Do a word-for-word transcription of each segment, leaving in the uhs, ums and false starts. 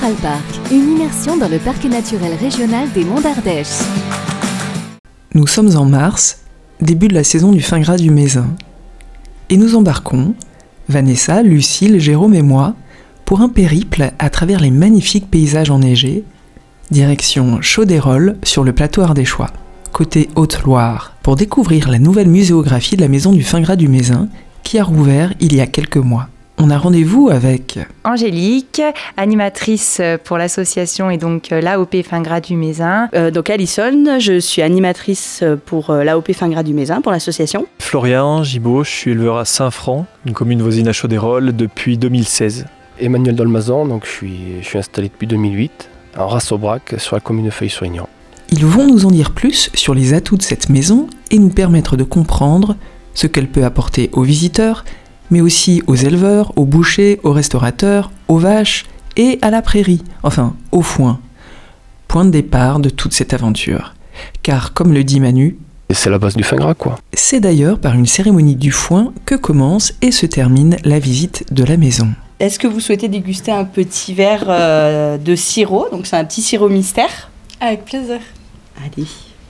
Park, une immersion dans le parc naturel régional des Monts d'Ardèche. Nous sommes en mars, début de la saison du fin gras du Mézin. Et nous embarquons, Vanessa, Lucille, Jérôme et moi, pour un périple à travers les magnifiques paysages enneigés, direction Chauderolles sur le plateau ardéchois, côté Haute-Loire, pour découvrir la nouvelle muséographie de la maison du fin gras du Mézin, qui a rouvert il y a quelques mois. On a rendez-vous avec Angélique, animatrice pour l'association et donc l'A O P Fin Gras du Mézin. Euh, donc Alison, je suis animatrice pour l'A O P Fin Gras du Mézin pour l'association. Florian Gibaud, je suis éleveur à Saint-Franc, une commune voisine à Chauderolles depuis deux mille seize. Emmanuel Dolmazan, donc je suis, je suis installé depuis deux mille huit en race au brac sur la commune de Feuilly-sur-Aignan. Ils vont nous en dire plus sur les atouts de cette maison et nous permettre de comprendre ce qu'elle peut apporter aux visiteurs, mais aussi aux éleveurs, aux bouchers, aux restaurateurs, aux vaches et à la prairie, enfin au foin. Point de départ de toute cette aventure. Car comme le dit Manu, et c'est la base du fin gras quoi. C'est d'ailleurs par une cérémonie du foin que commence et se termine la visite de la maison. Est-ce que vous souhaitez déguster un petit verre euh, de sirop? Donc c'est un petit sirop mystère. Avec plaisir. Allez.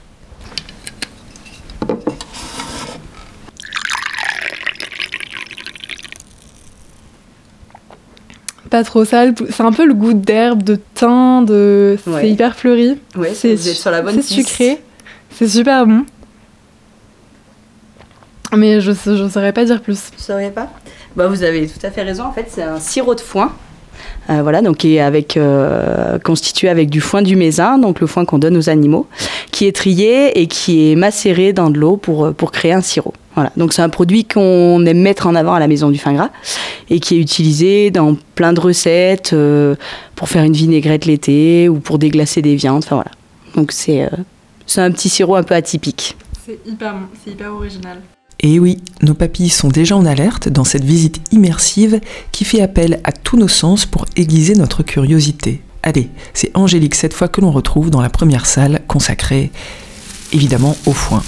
Pas trop sale, c'est un peu le goût d'herbe, de thym, de... Ouais. C'est hyper fleuri. Ouais, c'est vous êtes sur la bonne C'est piste. sucré, c'est super bon. Mais je ne saurais pas dire plus. Vous ne sauriez pas? Bah, vous avez tout à fait raison, en fait c'est un sirop de foin. Euh, voilà, donc qui est avec, euh, constitué avec du foin du Mézin, donc le foin qu'on donne aux animaux, qui est trié et qui est macéré dans de l'eau pour, pour créer un sirop. Voilà, donc c'est un produit qu'on aime mettre en avant à la maison du fin gras et qui est utilisé dans plein de recettes euh, pour faire une vinaigrette l'été ou pour déglacer des viandes. Enfin voilà, donc c'est, euh, c'est un petit sirop un peu atypique. C'est hyper bon, c'est hyper original. Et oui, nos papilles sont déjà en alerte dans cette visite immersive qui fait appel à tous nos sens pour aiguiser notre curiosité. Allez, c'est Angélique cette fois que l'on retrouve dans la première salle consacrée, évidemment, au foin.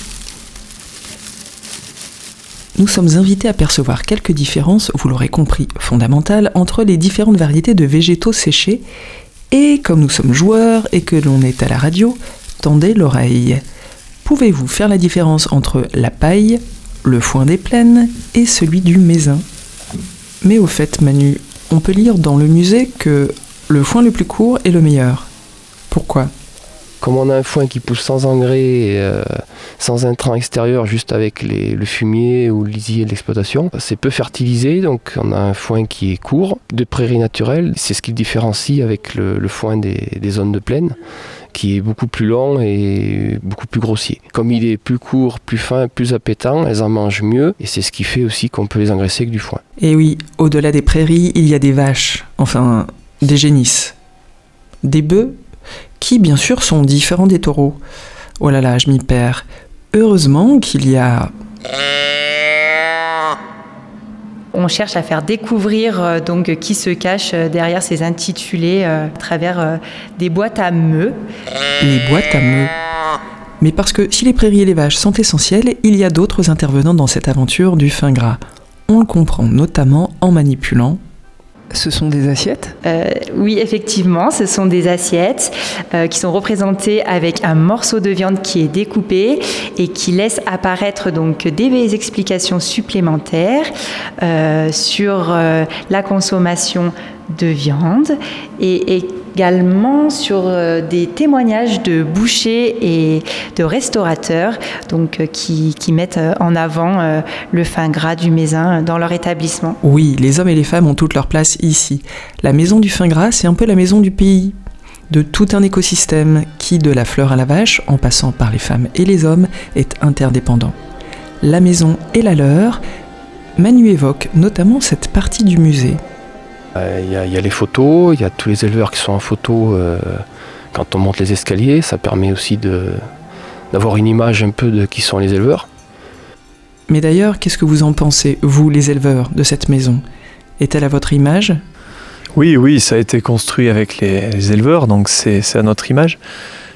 Nous sommes invités à percevoir quelques différences, vous l'aurez compris, fondamentales, entre les différentes variétés de végétaux séchés. Et comme nous sommes joueurs et que l'on est à la radio, tendez l'oreille. Pouvez-vous faire la différence entre la paille, le foin des plaines et celui du Mézin? Mais au fait, Manu, on peut lire dans le musée que le foin le plus court est le meilleur. Pourquoi? Comme on a un foin qui pousse sans engrais, euh, sans intrants extérieurs, juste avec les, le fumier ou le lisier de l'exploitation, c'est peu fertilisé, donc on a un foin qui est court, de prairies naturelles. C'est ce qui le différencie avec le, le foin des, des zones de plaine, qui est beaucoup plus long et beaucoup plus grossier. Comme il est plus court, plus fin, plus appétant, elles en mangent mieux, et c'est ce qui fait aussi qu'on peut les engraisser avec du foin. Et oui, au-delà des prairies, il y a des vaches, enfin des génisses, des bœufs, qui bien sûr sont différents des taureaux. Oh là là, je m'y perds. Heureusement qu'il y a... On cherche à faire découvrir euh, donc qui se cache euh, derrière ces intitulés euh, à travers euh, des boîtes à meux. Les boîtes à meux. Mais parce que si les prairies et les vaches sont essentielles, il y a d'autres intervenants dans cette aventure du fin gras. On le comprend notamment en manipulant. Ce sont des assiettes ? euh, Oui, effectivement, ce sont des assiettes euh, qui sont représentées avec un morceau de viande qui est découpé et qui laisse apparaître donc des explications supplémentaires euh, sur euh, la consommation de viande et également sur euh, des témoignages de bouchers et de restaurateurs donc, euh, qui, qui mettent en avant euh, le fin gras du Mézin dans leur établissement. Oui, les hommes et les femmes ont toute leur place ici. La maison du fin gras, c'est un peu la maison du pays, de tout un écosystème qui, de la fleur à la vache, en passant par les femmes et les hommes, est interdépendant. La maison est la leur. Manu évoque notamment cette partie du musée. Il euh, y, y a les photos, il y a tous les éleveurs qui sont en photo euh, quand on monte les escaliers. Ça permet aussi de, d'avoir une image un peu de qui sont les éleveurs. Mais d'ailleurs, qu'est-ce que vous en pensez, vous, les éleveurs, de cette maison ? Est-elle à votre image ? Oui, oui, ça a été construit avec les, les éleveurs, donc c'est, c'est à notre image.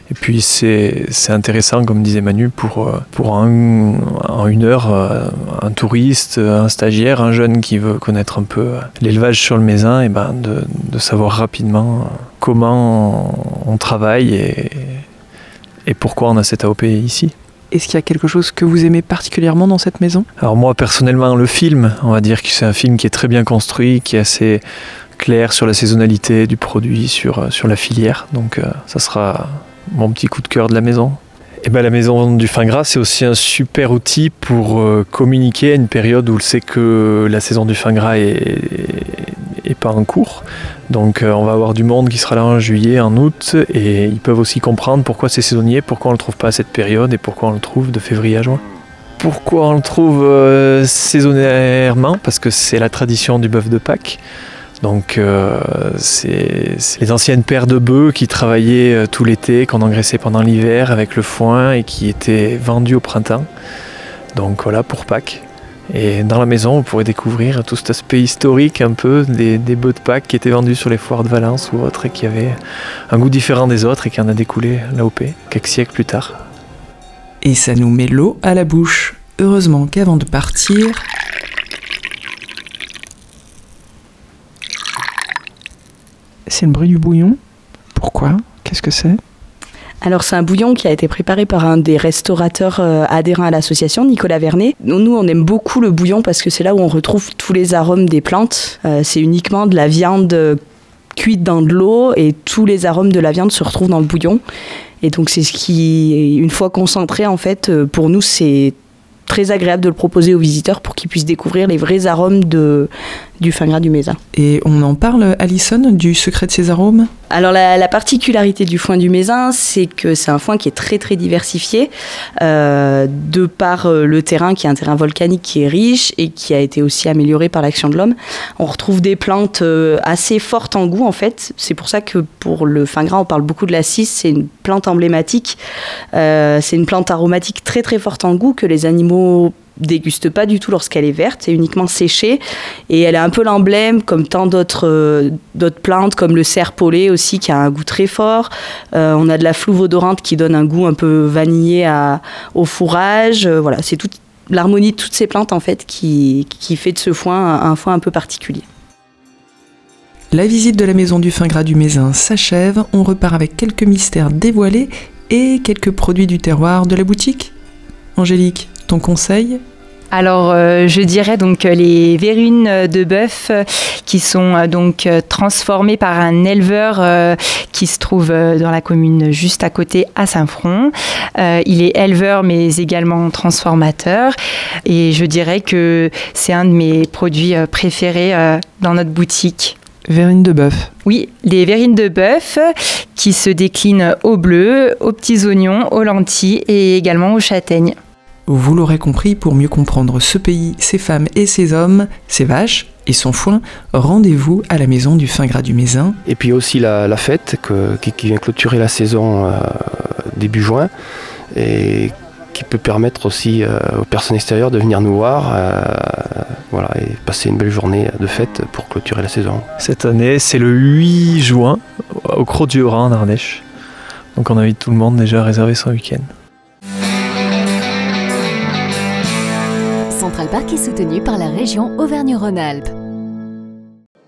Et puis c'est, c'est intéressant, comme disait Manu, pour, pour un, en une heure, un touriste, un stagiaire, un jeune qui veut connaître un peu l'élevage sur le Mézin, et ben de, de savoir rapidement comment on travaille et, et pourquoi on a cette A O P ici. Est-ce qu'il y a quelque chose que vous aimez particulièrement dans cette maison ? Alors moi personnellement, le film, on va dire que c'est un film qui est très bien construit, qui est assez clair sur la saisonnalité du produit, sur, sur la filière. Donc euh, ça sera mon petit coup de cœur de la maison. Et ben, la maison du fin gras, c'est aussi un super outil pour euh, communiquer à une période où on sait que la saison du fin gras est, est pas en cours. Donc euh, on va avoir du monde qui sera là en juillet, en août, et ils peuvent aussi comprendre pourquoi c'est saisonnier, pourquoi on le trouve pas à cette période et pourquoi on le trouve de février à juin. Pourquoi on le trouve euh, saisonnièrement ? Parce que c'est la tradition du bœuf de Pâques. Donc euh, c'est, c'est les anciennes paires de bœufs qui travaillaient euh, tout l'été, qu'on engraissait pendant l'hiver avec le foin et qui étaient vendus au printemps. Donc voilà, pour Pâques. Et dans la maison, vous pourrez découvrir tout cet aspect historique un peu des, des bœufs de Pâques qui étaient vendus sur les foires de Valence ou autres et qui avaient un goût différent des autres et qui en a découlé l'A O P quelques siècles plus tard. Et ça nous met l'eau à la bouche. Heureusement qu'avant de partir... C'est le bruit du bouillon. Pourquoi ? Qu'est-ce que c'est ? Alors c'est un bouillon qui a été préparé par un des restaurateurs euh, adhérents à l'association, Nicolas Vernet. Nous, on aime beaucoup le bouillon parce que c'est là où on retrouve tous les arômes des plantes. Euh, c'est uniquement de la viande euh, cuite dans de l'eau et tous les arômes de la viande se retrouvent dans le bouillon. Et donc c'est ce qui, une fois concentré, en fait, euh, pour nous, c'est très agréable de le proposer aux visiteurs pour qu'ils puissent découvrir les vrais arômes de, du fin gras du Mézin. Et on en parle, Alison, du secret de ces arômes ? Alors la, la particularité du foin du Mézin, c'est que c'est un foin qui est très très diversifié, euh, de par euh, le terrain qui est un terrain volcanique qui est riche et qui a été aussi amélioré par l'action de l'homme. On retrouve des plantes euh, assez fortes en goût en fait. C'est pour ça que pour le fin gras, on parle beaucoup de la cisse. C'est une plante emblématique. Euh, c'est une plante aromatique très très forte en goût que les animaux dégustent pas du tout lorsqu'elle est verte, c'est uniquement séchée et elle est un peu l'emblème comme tant d'autres, euh, d'autres plantes comme le cerf pollet aussi qui a un goût très fort. Euh, on a de la flouve odorante qui donne un goût un peu vanillé à, au fourrage. Euh, voilà, c'est toute l'harmonie de toutes ces plantes en fait qui, qui fait de ce foin un, un foin un peu particulier. La visite de la maison du fin gras du Mézin s'achève. On repart avec quelques mystères dévoilés et quelques produits du terroir de la boutique. Angélique, ton conseil ? Alors, euh, je dirais donc les verrunes de bœuf euh, qui sont euh, donc euh, transformées par un éleveur euh, qui se trouve euh, dans la commune juste à côté, à Saint-Front. Euh, il est éleveur, mais également transformateur. Et je dirais que c'est un de mes produits euh, préférés euh, dans notre boutique. Verrines de bœuf. Oui, les verrines de bœuf qui se déclinent au bleu, aux petits oignons, aux lentilles et également aux châtaignes. Vous l'aurez compris, pour mieux comprendre ce pays, ses femmes et ses hommes, ses vaches et son foin, rendez-vous à la maison du fin gras du Mézin. Et puis aussi la, la fête que, qui, qui vient clôturer la saison euh, début juin et qui peut permettre aussi euh, aux personnes extérieures de venir nous voir euh, voilà, et passer une belle journée de fête pour clôturer la saison. Cette année, c'est le huit juin au Crot du Haut-Rhin en Ardèche. Donc on invite tout le monde déjà à réserver son week-end. Central Park est soutenu par la région Auvergne-Rhône-Alpes.